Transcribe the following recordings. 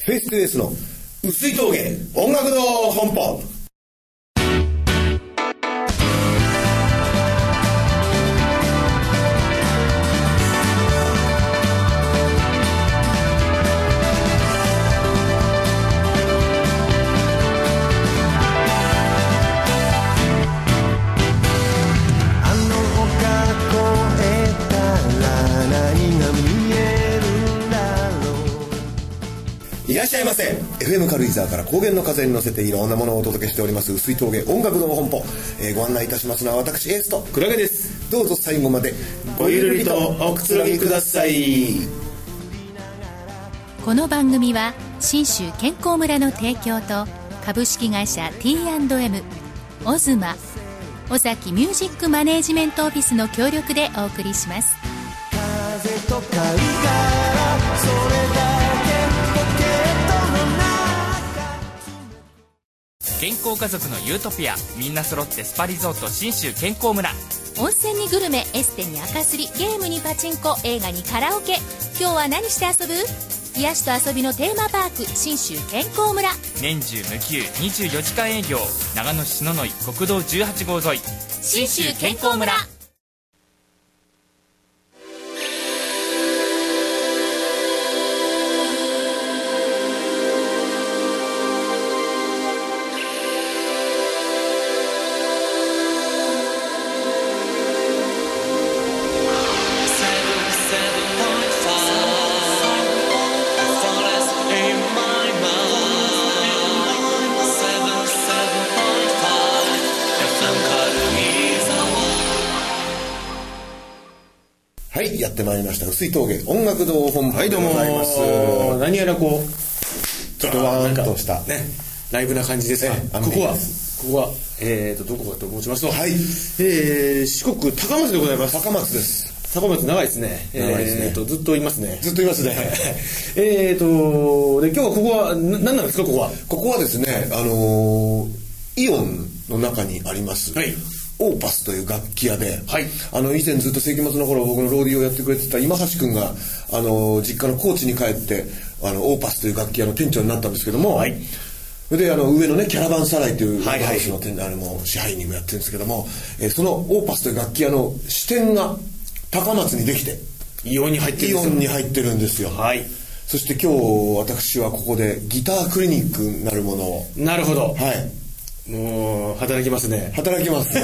フェイス2 S の薄い峠音楽の本舗。いらっしゃいませ。 FM 軽井沢から高原の風に乗せていろんなものをお届けしております薄い峠音楽の本舗、ご案内いたしますのは私エースとクラゲです。 どうぞ最後までごゆるりとおくつろぎください。 この番組は信州健康村の提供と株式会社 T&M オズマ尾崎ミュージックマネージメントオフィスの協力でお送りします。 風と香りからそれだ健康家族のユートピア、みんな揃ってスパリゾート信州健康村。 温泉にグルメ、エステに赤すり、ゲームにパチンコ、映画にカラオケ。今日は何して遊ぶ？癒しと遊びのテーマパーク信州健康村。 年中無休24時間営業。長野市篠ノ井国道18号沿い信州健康村。 やってまいりました薄い峠音楽堂本舗でございます。 何やらこうちょっとワーンとしたねライブな感じですが、ここはどこかと申しますと、はい、四国高松でございます。 高松です。 高松長いですね。長いですね。ずっといますね。 ずっといますね。 で今日はここは何なんですか？ここはですね、イオンの中にあります、はい、オーパスという楽器屋で、はい、以前ずっと世紀末の頃僕のローディーをやってくれてた今橋くんが実家の高知に帰ってオーパスという楽器屋の店長になったんですけども、はい、で上のねキャラバンサライというライブハウスの支配人もやってるんですけども、そのオーパスという楽器屋の支店が高松にできてイオンに入ってるんですよ。はい、そして今日私はここでギタークリニックなるものを。 なるほど。 はい、 もう働きますね。 働きます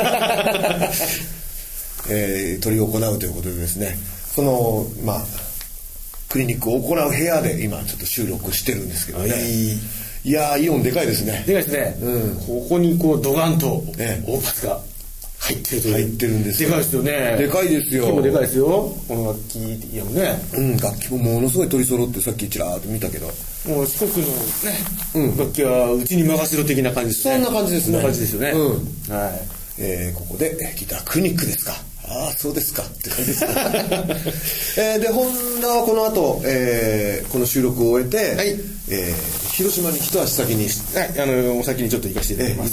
執り行うということでですね、そのクリニックを行う部屋で今ちょっと収録してるんですけどね。いやイオンでかいですね。 でかいですね、ここにこうドガンとオーパスが入ってるという。 入ってるんですよ。 でかいですよね。 でかいですよ。 楽器もでかいですよ。この楽器いやもね、 楽器もものすごい取り揃ってさっきちらーっと見たけど、 もう四国のね、楽器はうちに任せろ的な感じですね。 そんな感じですね。 そんな感じですよね。 はい。ここでギタークリニックですか。ああそうですかって感じですでホンダはこの後、この収録を終えて、はい、広島に一足先に、 はい、お先にちょっと行かせていただきます。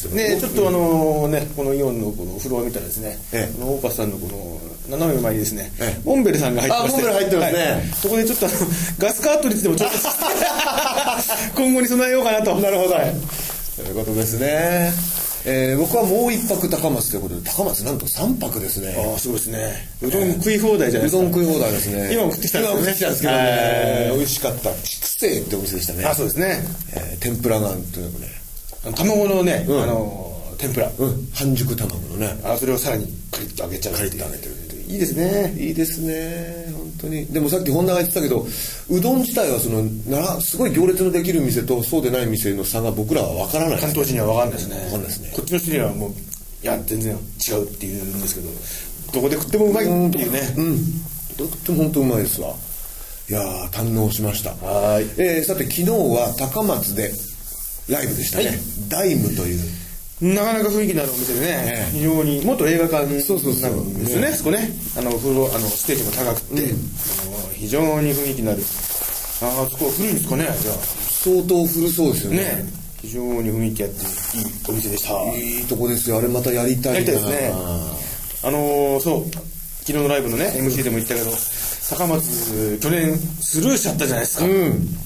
ね、ちょっとこのイオンのこのフロア見たらですね、このオーパスさんのこの斜め前にですね、モンベルさんが入ってまして、 モンベル入ってますね。 はい、そこでちょっとガスカートリッジでもちょっと今後に備えようかなと。 なるほど。ということですね。僕はもう一泊高松ということで、高松なんと3泊ですね。 ああそうですね。うどん食い放題じゃないですか。 うどん食い放題ですね。 今送ってきたんですけどね、美味しかった筑西ってお店でしたね。 あそうですね。 天ぷらがとにかくね、 卵のね、天ぷら、 半熟卵のね、 それをさらにカリッと揚げちゃう。 カリッと揚げてる。 いいですね。 いいですね本当に。でもさっき本田が言ってたけど、うどん自体はすごい行列のできる店とそうでない店の差が僕らは分からない。 関東人には分かんないですね。 分かんないですね。 こっちの人にはもういや全然違うって言うんですけど、どこで食ってもうまいっていうね。 とっても本当うまいですわ。いや堪能しました。はい。さて昨日は高松でライブでしたね。ダイムという。 なかなか雰囲気のあるお店でね、非常に元映画館なんですよね。そこね、ステージも高くて、非常に雰囲気のある。そこは古いんですかね。じゃあ相当古そうですよね。 非常に雰囲気あっていいお店でした。 いいとこですよ。あれまたやりたいな。 やりたいですね。そう昨日のライブのね MC でも言ったけど、高松去年スルーしちゃったじゃないですか。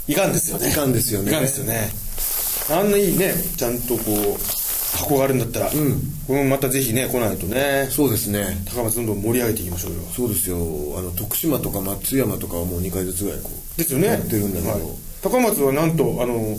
いかんですよね。 いかんですよね。 いかんですよね。あんないいね、ちゃんとこう箱があるんだったら、これもまたぜひね来ないとね。 そうですね。 高松どんどん盛り上げていきましょうよ。 そうですよ。徳島とか松山とかはもう2回ずつぐらいこうですよね。 やってるんだけど、 高松はなんと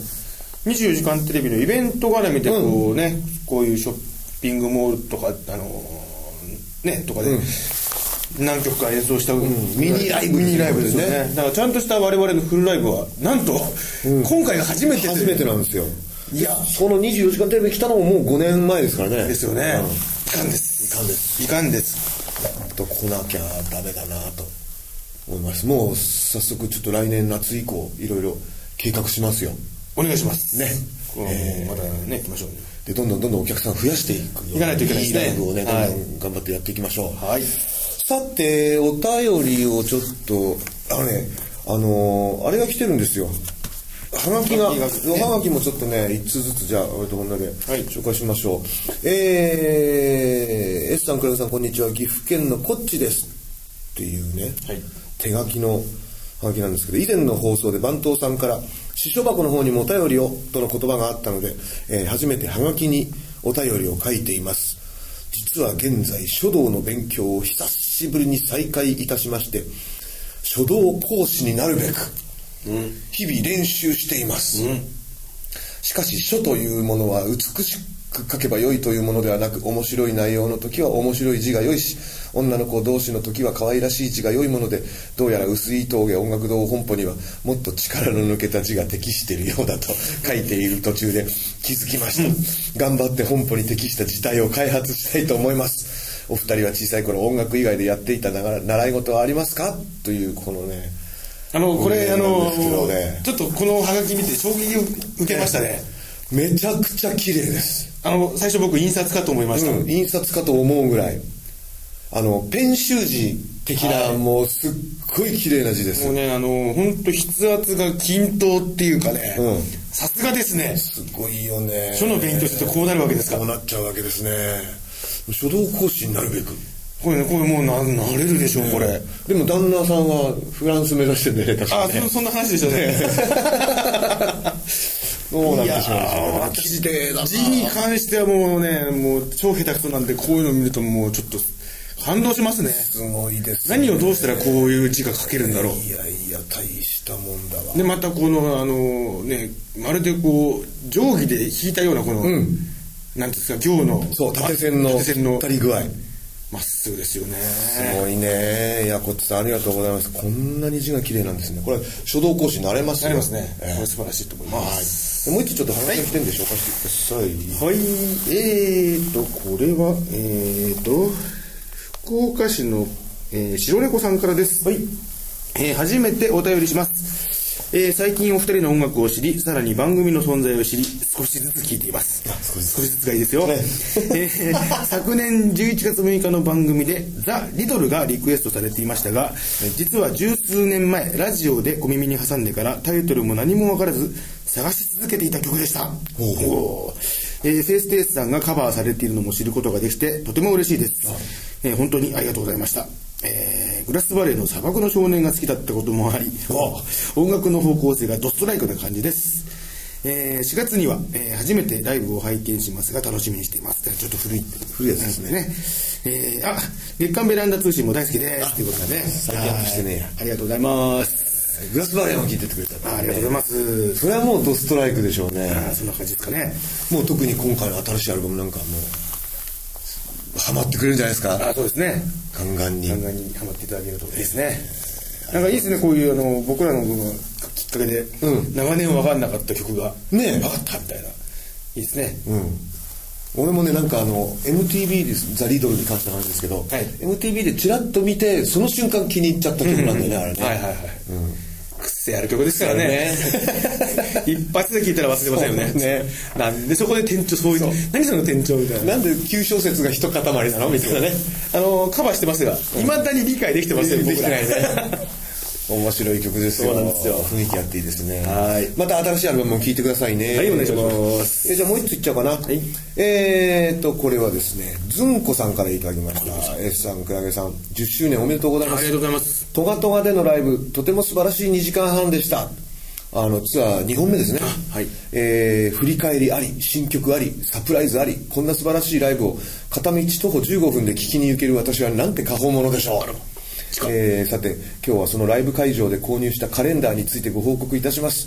24時間テレビのイベント絡みでこうね、こういうショッピングモールとかねとかで、何曲か演奏した、ミニライブですよね。だからちゃんとした我々のフルライブはなんと、今回が初めてなんですよ。 いや、 この24時間テレビ来たのももう5年前ですからね。 ですよね。いかんです。いかんです。 と来なきゃダメだなと思います。もう早速ちょっと来年夏以降いろいろ計画しますよ。 お願いしますね。 またね行きましょうね。 でどんどんお客さん増やしていくいかないといけないですね。 いいライブをね、どんどん頑張ってやっていきましょう。 はい。 さてお便りをちょっとあれが来てるんですよ。はがきもちょっとね1通ずつじゃあ割とこんなで紹介しましょう。S さん、クラゲさん、こんにちは。岐阜県のこっちですっていうね、手書きのはがきなんですけど、以前の放送で番頭さんから私書箱の方にもお便りをとの言葉があったので、初めてはがきにお便りを書いています。実は現在書道の勉強を久しぶりに再開いたしまして、書道講師になるべく日々練習しています。しかし書というものは美しく書けば良いというものではなく、面白い内容の時は面白い字が良いし、女の子同士の時は可愛らしい字が良いもので、どうやら薄い峠音楽堂本舗にはもっと力の抜けた字が適しているようだと書いている途中で気づきました。頑張って本舗に適した字体を開発したいと思います。お二人は小さい頃音楽以外でやっていた習い事はありますかというこのね、 これちょっとこのハガキ見て衝撃を受けましたね。 めちゃくちゃ綺麗です。 最初僕印刷かと思いました。 印刷かと思うぐらいペン習字的な、もうすっごい綺麗な字です。 もうね本当筆圧が均等っていうかね、さすがですね。 すごいよね。 書の勉強するとこうなるわけですか。 こうなっちゃうわけですね。書道講師になるべくこれもうなれるでしょう、これ。 でも旦那さんはフランス目指してるんでね、確かにね。 そんな話でしたね。 そうなんでしょう。 字に関してはもう超下手くそなんで、こういうのを見るともうちょっと感動しますね。 すごいですね。 何をどうしたらこういう字が書けるんだろう。 いや大したもんだわ。 でまたこのまるでこう定規で引いたようなこの、なんていうんですか、行の縦線の足り具合、 まっすぐですよね。 すごいね。いや、こっちさんありがとうございます。こんなに字が綺麗なんですね。これ書道講師になれますよ。 なれますね。これ素晴らしいと思います。 もう一つちょっと話が来てるんで紹介してください。 はい。これは福岡市の、白猫さんからです。はい。初めてお便りします。最近お二人の音楽を知り、さらに番組の存在を知り、少しずつ聞いています。少しずつがいいですよ。昨年11月6日の番組でザ・リトルがリクエストされていましたが、実は十数年前ラジオで小耳に挟んでからタイトルも何も分からず探し続けていた曲でした。フェイステースさんがカバーされているのも知ることができてとても嬉しいです。本当にありがとうございました。グラスバレーの砂漠の少年が好きだったこともあり、音楽の方向性がドストライクな感じです。4月には、初めてライブを拝見しますが楽しみにしています。ちょっと古いやつですね。月刊ベランダ通信も大好きですということでね、 最近アップしてね、 ありがとうございます。 グラスバレーも聞いててくれた、 ありがとうございます。 それはもうドストライクでしょうね。 そんな感じですかね。 もう特に今回の新しいアルバムなんかもうハマってくれるんじゃないですか。 そうですね。 ガンガンにハマっていただけるといいですね。なんかいいですね、こういう僕らのきっかけで、長年分かんなかった曲が分かったみたいな、いいですね。 俺もね、なんかMTV です、ザ・リドルに関しての話ですけど、MTV でチラッと見てその瞬間気に入っちゃった曲なんだよね、あれね。癖ある曲ですからね。一発で聴いたら忘れませんよね。なんでそこで転調、そういう何その転調みたいな。なんで9小節が一塊なのみたいなね。 カバーしてますが、いまだに理解できてませんよ、僕ら。 面白い曲ですよ。 そうなんですよ。 雰囲気あっていいですね。また新しいアルバムも聴いてくださいね。 はい、お願いします。 じゃあもう一ついっちゃおうかな。これはですね、ずんこさんからいただきました。S さん、クラゲさん、10周年おめでとうございます。 ありがとうございます。 トガトガでのライブ、とても素晴らしい2時間半でした。 ツアー2本目ですね。 はい。 振り返りあり、新曲あり、サプライズあり、こんな素晴らしいライブを片道徒歩15分で聴きに行ける私はなんて過保者でしょう。さて今日はそのライブ会場で購入したカレンダーについてご報告いたします。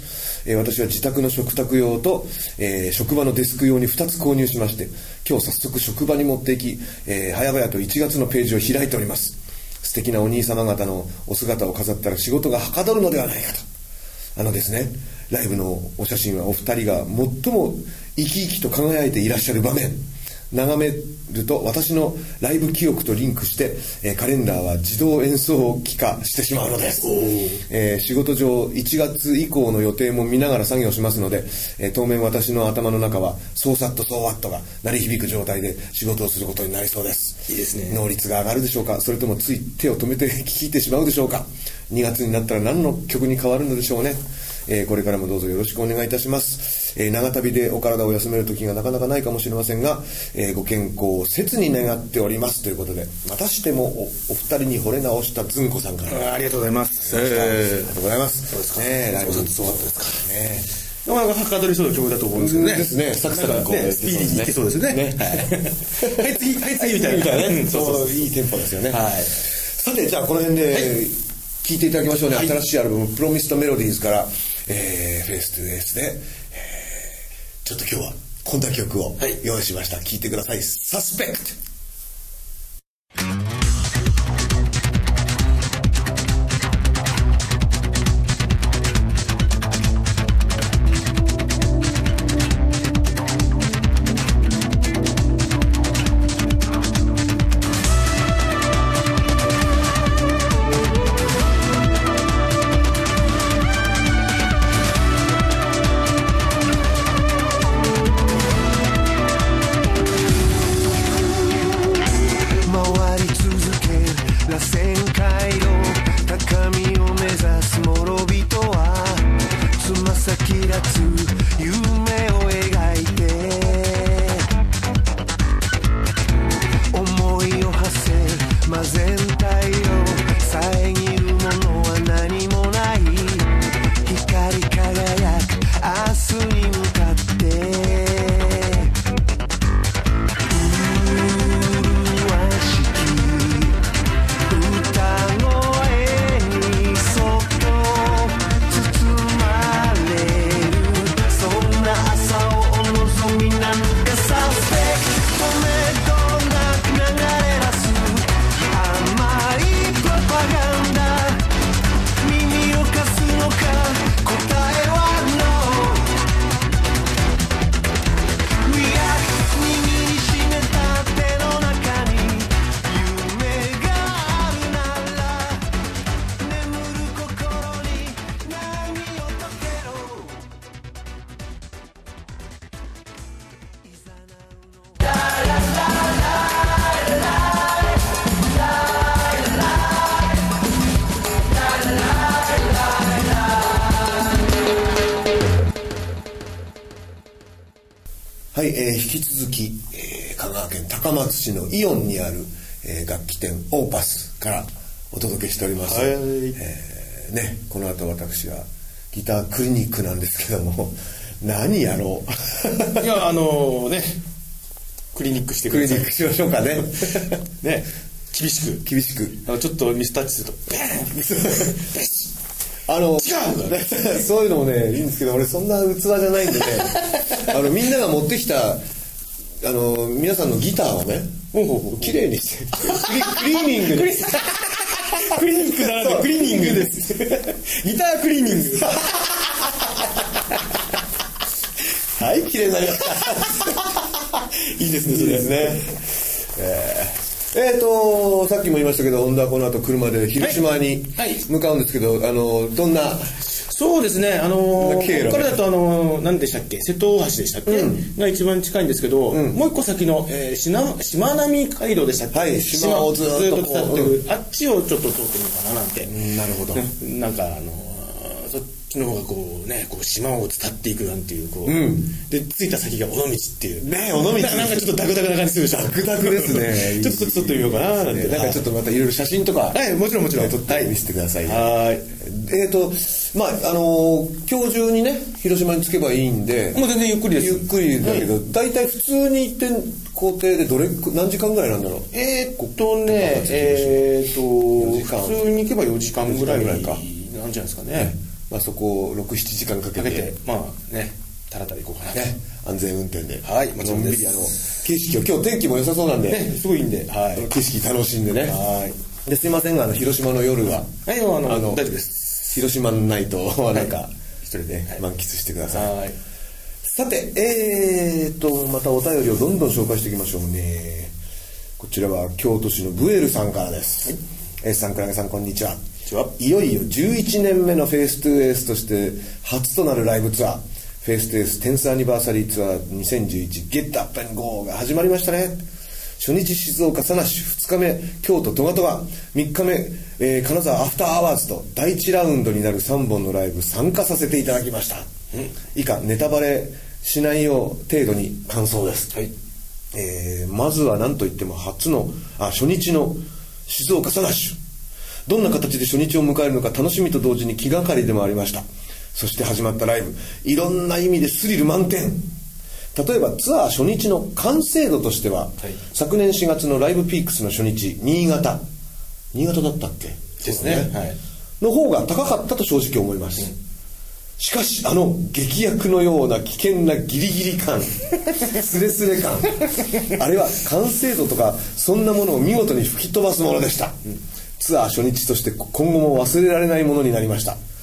私は自宅の食卓用と、職場のデスク用に2つ購入しまして、今日早速職場に持っていき、早々と1月のページを開いております。素敵なお兄様方のお姿を飾ったら仕事がはかどるのではないかと。ですね、ライブのお写真はお二人が最も生き生きと輝いていらっしゃる場面眺めると、私のライブ記憶とリンクして、カレンダーは自動演奏機化してしまうのです。仕事上1月以降の予定も見ながら作業しますので、当面私の頭の中はソーサットソーワットが鳴り響く状態で仕事をすることになりそうです。 いいですね。 能率が上がるでしょうか、それともつい手を止めて聴いてしまうでしょうか。2月になったら何の曲に変わるのでしょうね。これからもどうぞよろしくお願いいたします。長旅でお体を休める時がなかなかないかもしれませんが、ご健康を切に願っておりますということで、またしてもお二人に惚れ直したずんこさんからありがとうございます。 ありがとうございます。 そうですかね、ライブそうだったですからね。 なかなかはかどりそうな曲だと思うんですけどね。 ですね。サクサクスピーディーにいけそうですね。はい次みたいなね。 そういいテンポですよね。 はい。 さてじゃあこの辺で聴いていただきましょうね。新しいアルバムプロミストメロディーズからフェイストゥフェイスで、ちょっと今日はこんな曲を用意しました。聴いてください。サスペクト。はい、引き続き、香川県高松市のイオンにある、楽器店オーパスからお届けしております。ね、この後私はギタークリニックなんですけども何やろういやねクリニックしてください。 クリニックしましょうかねね、厳しくちょっとミスタッチすると違うそういうのもねいいんですけど、俺そんな器じゃないんでねみんなが持ってきた皆さんのギターをね綺麗にしてクリーニングでクリニックならぬクリーニングですギタークリーニングはい綺麗になりましたいいですね。 いいですね。さっきも言いましたけど、本田はこの後車で広島に向かうんですけど、どんなそうですね、ここからだと何でしたっけ、瀬戸大橋でしたっけ、が一番近いんですけど、もう一個先の、しまなみ海道でしたっけ、 はい、島をずっと伝ってる、あっちをちょっと通ってみようかななんて。 なるほど。 なんかの方がこうね、こう島を伝っていくなんていう、こう、で、着いた先が尾道っていう。 ね、尾道。 なんかちょっとダクダクな感じするでしょ。 ダクダクですね。 ちょっと撮ってみようかななんて。 なんかちょっとまたいろいろ写真とか。 はい、もちろんもちろん。 撮って見せてください。 はい。 まあ、今日中にね、広島に着けばいいんで。 もう全然ゆっくりです。 ゆっくりだけど、大体普通に行って工程で何時間ぐらいなんだろう。 普通に行けば4時間ぐらいなんじゃないですかね。 まあそこを6、7時間かけて。 まあね、たらたら行こうかな。 ね、安全運転で。 はい、もちろんです。 景色を、今日天気も良さそうなんで。 ね、すごいいいんで。はい。 景色楽しんでね。 はい。 で、すいませんが、広島の夜は。 はい、大丈夫です。 広島のナイトはなんか、一人で満喫してください。はい。さて、またお便りをどんどん紹介していきましょうね。こちらは京都市のブエルさんからです。はい。S さん、クラゲさん、こんにちは。いよいよ11年目のフェイストゥエースとして初となるライブツアー、フェイストゥエース 10th アニバーサリーツアー2011 Get Up and Go が始まりましたね。初日静岡サナッシュ、2日目京都トガトガ、3日目、金沢アフターアワーズと第1ラウンドになる3本のライブ参加させていただきました。以下ネタバレしないよう程度に感想です。はい。まずは何といっても初日の静岡サナッシュ、どんな形で初日を迎えるのか楽しみと同時に気がかりでもありました。そして始まったライブ、いろんな意味でスリル満点。例えばツアー初日の完成度としては、昨年4月のライブピークスの初日、新潟だったっけですね、はい、 の方が高かったと正直思います。しかし劇薬のような危険なギリギリ感スレスレ感あれは完成度とかそんなものを見事に吹き飛ばすものでした。ツアー初日として今後も忘れられないものになりました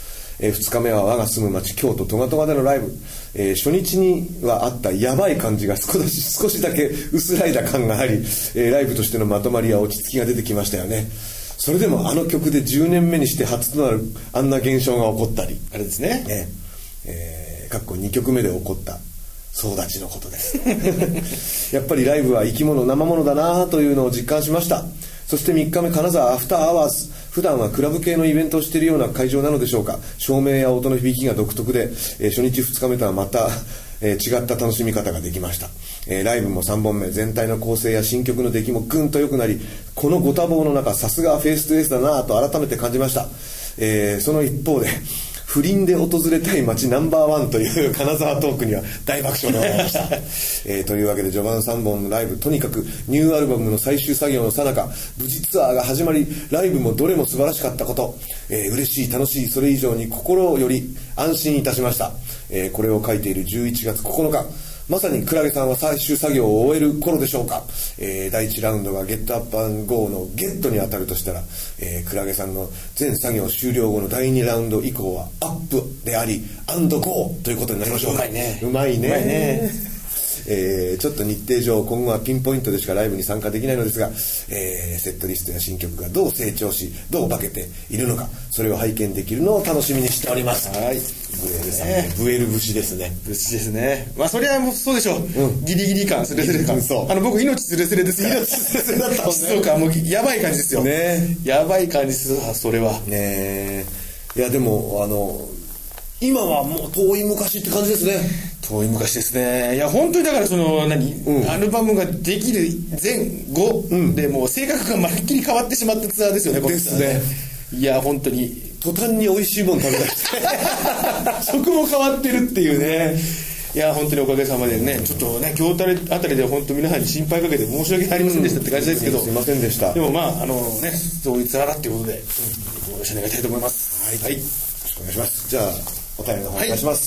。2日目は我が住む町京都トガトガでのライブ、初日にはあったやばい感じが少しだけ薄らいだ感があり、ライブとしてのまとまりや落ち着きが出てきましたよね。それでも曲で10年目にして初となるあんな現象が起こったり、あれですね、2曲目で起こった総立ちのことですやっぱりライブは生き物生物だなというのを実感しました。そして3日目金沢アフターアワーズ、普段はクラブ系のイベントをしているような会場なのでしょうか。照明や音の響きが独特で、初日2日目とはまた、違った楽しみ方ができました。ライブも3本目、全体の構成や新曲の出来もぐんと良くなり、このご多忙の中さすがフェイストゥエースだなと改めて感じました。その一方で不倫で訪れたい街ナンバー1という金沢トークには大爆笑でございましたというわけで序盤3本のライブ、とにかくニューアルバムの最終作業の最中、無事ツアーが始まり、ライブもどれも素晴らしかったこと、嬉しい楽しい、それ以上に心より安心いたしました。これを書いている11月9日、まさにクラゲさんは最終作業を終える頃でしょうか。第1ラウンドがゲットアップ&ゴーのゲットに当たるとしたら、クラゲさんの全作業終了後の第2ラウンド以降はアップであり&ゴーということになりましょう。うまいね。うまいね。ちょっと日程上今後はピンポイントでしかライブに参加できないのですが、セットリストや新曲がどう成長しどう化けているのか、それを拝見できるのを楽しみにしております。はい、ブエルさんね、ブエル節ですね。 節ですね。まあそれはもうそうでしょう、ギリギリ感、スレスレ感。僕命スレスレですから。命スレスレだったんですね。そうか、もうやばい感じですよね。やばい感じです。それはね。いやでも今はもう遠い昔って感じですね。 遠い昔ですね。いや本当にだからアルバムができる前後でもう性格がまるっきり変わってしまったツアーですよね。 ですね。 いや本当に途端に美味しいもの食べたして食も変わってるっていうね。いや本当におかげさまでね、ちょっとね今日あたりで本当皆さんに心配かけて申し訳ありませんでしたって感じですけど、 すいませんでした。 でもそういうツアーだっていうことでよろしくお願いしたいと思います。 はい、よろしくお願いします。じゃあお便りの方お願いします。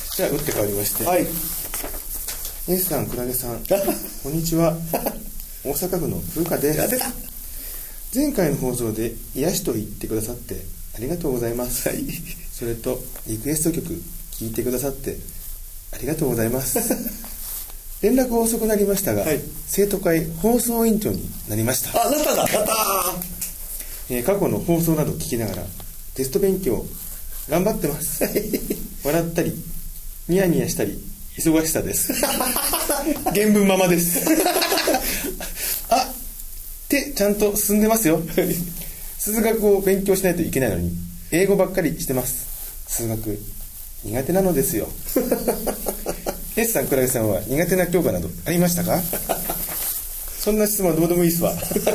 じゃあ打って変わりまして、 はい、 ネスさん、クラゲさんこんにちは。大阪府の風花です。前回の放送で癒しと言ってくださってありがとうございます。それとリクエスト曲聴いてくださってありがとうございます連絡遅くなりましたが、生徒会放送委員長になりました。 あなただ。 過去の放送など聞きながらテスト勉強頑張ってます笑ったりニヤニヤしたり忙しさです原文ままです手ちゃんと進んでますよ数学を勉強しないといけないのに英語ばっかりしてます。 数学苦手なのですよ。S さん、倉木さんは苦手な教科などありましたか？そんな質問はどうでもいいっすわ。もう一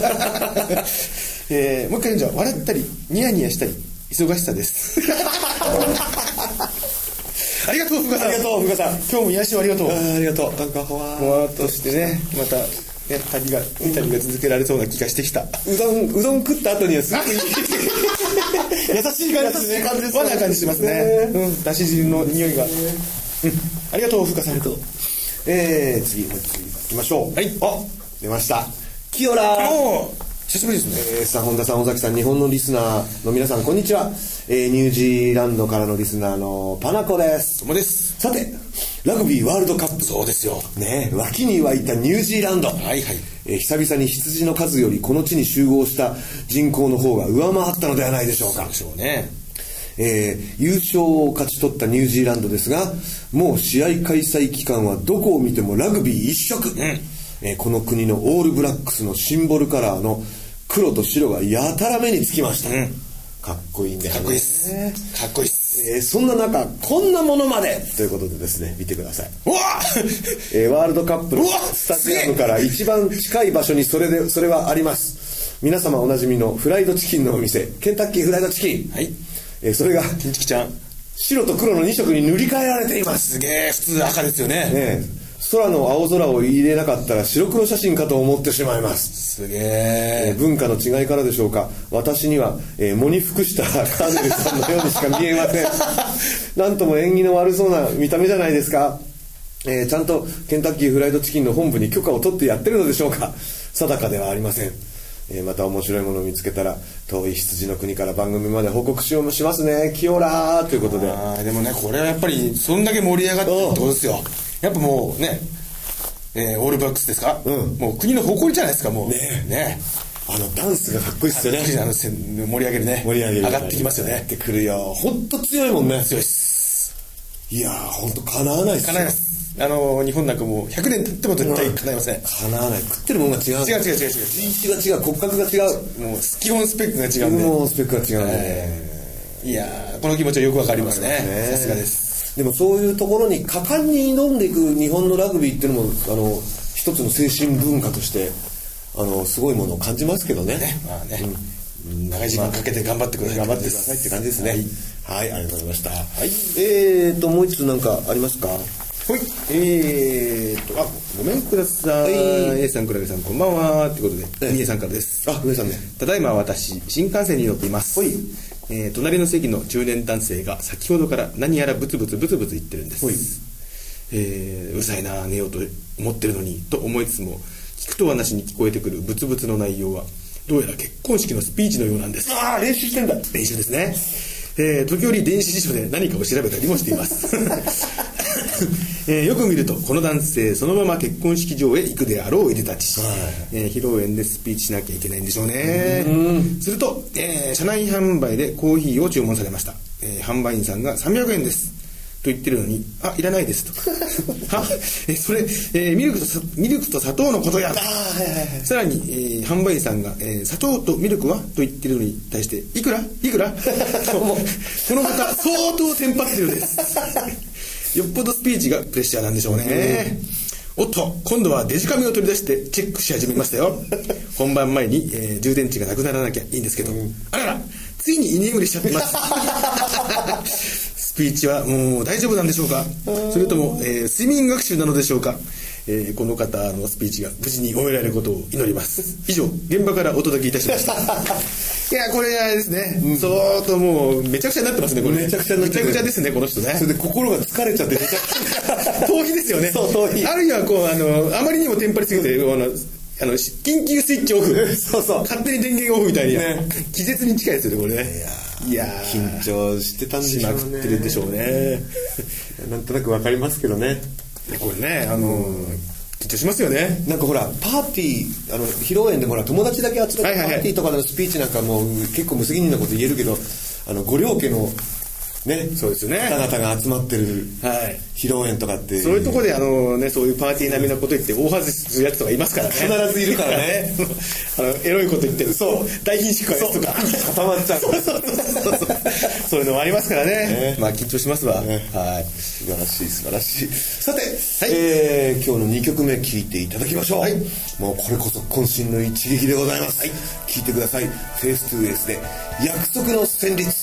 回言うんじゃ、笑ったりニヤニヤしたり忙しさです。ありがとう、ふがさん。 ありがとう、ふがさん。 今日も癒しをありがとう。 ありがとう。なんかほわーっとしてね、また、ね、旅が続けられそうな気がしてきた。 うどん食った後にはすごくいい。 優しい感じですね。和な感じしますね。だし汁の匂いが。ありがとう、ふかさん。 次行きましょう。 はい。 出ました。キヨラー。 久しぶりですね。 本田さん、尾崎さん、日本のリスナーの皆さん、こんにちは。ニュージーランドからのリスナーのパナコです。 どうもです。 さて、ラグビーワールドカップ。 そうですよ。 ね、脇に湧いたニュージーランド。 はいはい。 久々に羊の数よりこの地に集合した人口の方が上回ったのではないでしょうか。 そうでしょうね。 優勝を勝ち取ったニュージーランドですが、もう試合開催期間はどこを見てもラグビー一色。この国のオールブラックスのシンボルカラーの黒と白がやたら目につきました。かっこいいんだよね。 かっこいいっす。かっこいいっす。 そんな中、こんなものまでということでですね、見てください。 うわワールドカップのスタジアムから一番近い場所にそれはあります。皆様おなじみのフライドチキンのお店、ケンタッキーフライドチキン。 はい。 それがケンチキちゃん、 白と黒の2色に塗り替えられています。 すげえ、普通赤ですよね。 空の青空を入れなかったら白黒写真かと思ってしまいます。 すげえ。 文化の違いからでしょうか、私には、喪に服したカーネルさんのようにしか見えません。なんとも縁起の悪そうな見た目じゃないですか。ちゃんとケンタッキーフライドチキンの本部に許可を取ってやってるのでしょうか。定かではありません。また面白いものを見つけたら遠い羊の国から番組まで報告しますね。キヨラーということで。 でもね、これはやっぱりそんだけ盛り上がってるってことですよ。やっぱもうね、オールブラックスですか、もう国の誇りじゃないですか。もうね、 ダンスがかっこいいっすよね。 盛り上げるね。上がってきますよね。 上がってくるよ。ほんと強いもんね。 強いっす。 いやー、ほんとかなわないっすよ。 かなわないっす。日本なんかもう100年経っても絶対かないません。 かなわない。食ってるもんが違う。 違う。 人種が違う。骨格が違う。 もう基本スペックが違うんで。 もうスペックが違うんでね。 いやー、この気持ちはよくわかりますね。さすがです。 でもそういうところに果敢に挑んでいく日本のラグビーっていうのも一つの精神文化としてすごいものを感じますけどね。 まあね、長い時間かけて頑張ってください。 頑張ってくださいって感じですね。はい、ありがとうございました。 はい。 もう一つなんかありますか？ はい。ごめんください。A さん、倉木さん、こんばんは。ということで、みえさんからです。 上さんね。 ただいま私、新幹線に乗っています。隣の席の中年男性が先ほどから何やらブツブツ言ってるんです。うるさいな、寝ようと思ってるのにと思いつつも、聞くとはなしに聞こえてくるブツブツの内容はどうやら結婚式のスピーチのようなんです。 練習してんだ。 練習ですね。時折電子辞書で何かを調べたりもしています。よく見るとこの男性そのまま結婚式場へ行くであろういでたち、披露宴でスピーチしなきゃいけないんでしょうね。すると、車内販売でコーヒーを注文されました。販売員さんが300円ですと言ってるのに、いらないですと。それ、ミルクと砂糖のことや。さらに、販売員さんが、砂糖とミルクはと言ってるのに対して、いくらとこの方相当テンパってるんです。よっぽどスピーチがプレッシャーなんでしょうね。おっと、今度はデジカメを取り出してチェックし始めましたよ。本番前に、充電池がなくならなきゃいいんですけど、あらら、ついに居眠りしちゃってます。スピーチはもう大丈夫なんでしょうか。それとも、睡眠学習なのでしょうか。この方のスピーチが無事に終えられることを祈ります。以上、現場からお届けいたしました。いや、これはですね、相当もうめちゃくちゃになってますね。これめちゃくちゃですね、この人ね。 それで心が疲れちゃって逃避ですよね。 そう、逃避。 あるいはこうあまりにもテンパりすぎて緊急スイッチオフ。勝手に電源オフみたいに、気絶に近いですよね、これね。いや緊張してたんでしょうね。 しまくってるんでしょうね。 なんとなくわかりますけどね。 これね、緊張しますよね。 なんかほらパーティー披露宴でほら友達だけ集めてパーティーとかのスピーチなんかもう結構無責任なこと言えるけど、ご両家のね、 そうですよね。 方々が集まってる披露宴とかって、 そういうところでそういうパーティー並みなこと言って大外しするやつとかいますからね。 必ずいるからね。 エロいこと言ってる。そう。大貧縮のやつとか固まっちゃう。 そういうのもありますからね。まあ緊張しますわ。はい。 素晴らしい素晴らしい。さて、今日の2曲目聴いていただきましょう。もうこれこそ渾身の一撃でございます。聴いてください。フェイストゥーエースで約束の旋律。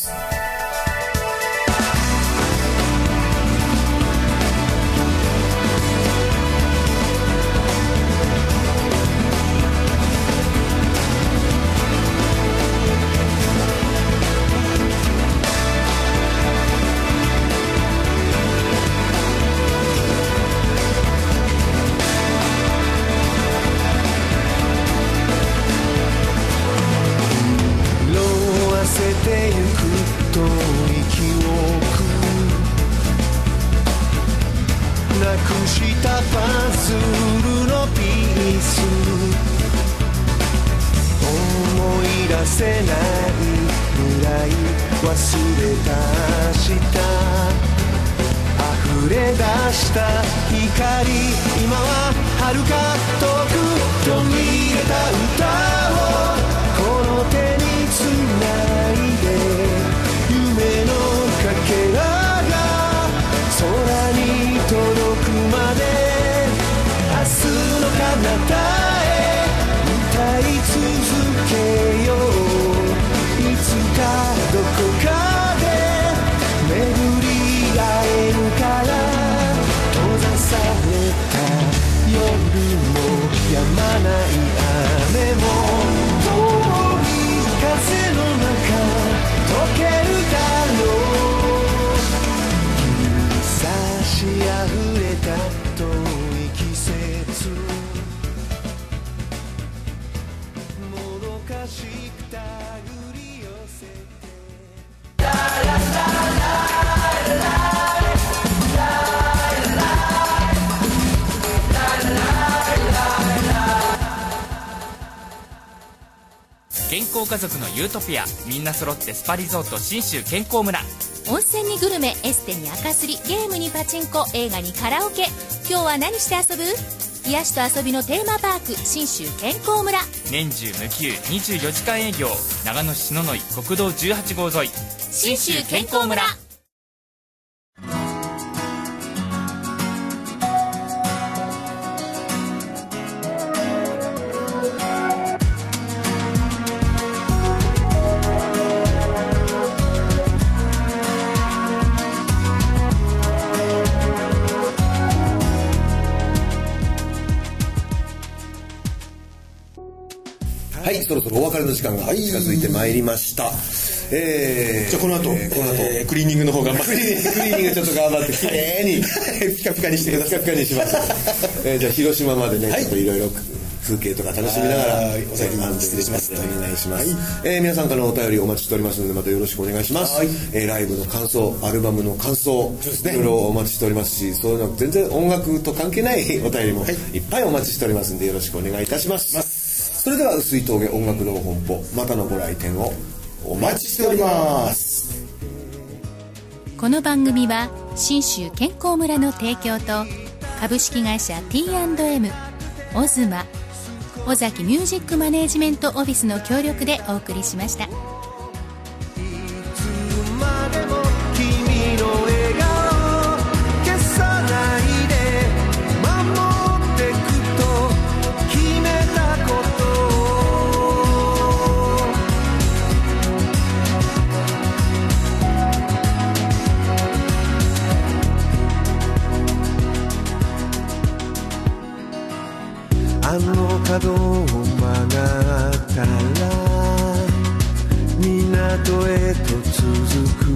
健康家族のユートピア、みんな揃ってスパリゾート信州健康村。 温泉にグルメ、エステに赤すり、ゲームにパチンコ、映画にカラオケ。今日は何して遊ぶ？癒しと遊びのテーマパーク、信州健康村。 年中無休24時間営業、長野市篠ノ井国道18号沿い、信州健康村。 はい、そろそろお別れの時間が近づいてまいりました。 じゃあこの後クリーニングの方頑張ってクリーニングちょっと頑張ってきれいにピカピカにしてください。 ピカピカにします。じゃあ広島までね、ちょっといろいろ風景とか楽しみながらお先に失礼します。 お願いします。皆さんからのお便りお待ちしておりますので、またよろしくお願いします。ライブの感想、アルバムの感想、いろいろお待ちしておりますし、そういうの全然音楽と関係ないお便りもいっぱいお待ちしておりますので、よろしくお願いいたします。それでは薄い峠音楽堂本舗、またのご来店をお待ちしております。 この番組は信州健康村の提供と株式会社 T&M、 オズマ、尾崎ミュージックマネージメントオフィスの協力でお送りしました。 あの角を曲がったら港へと続く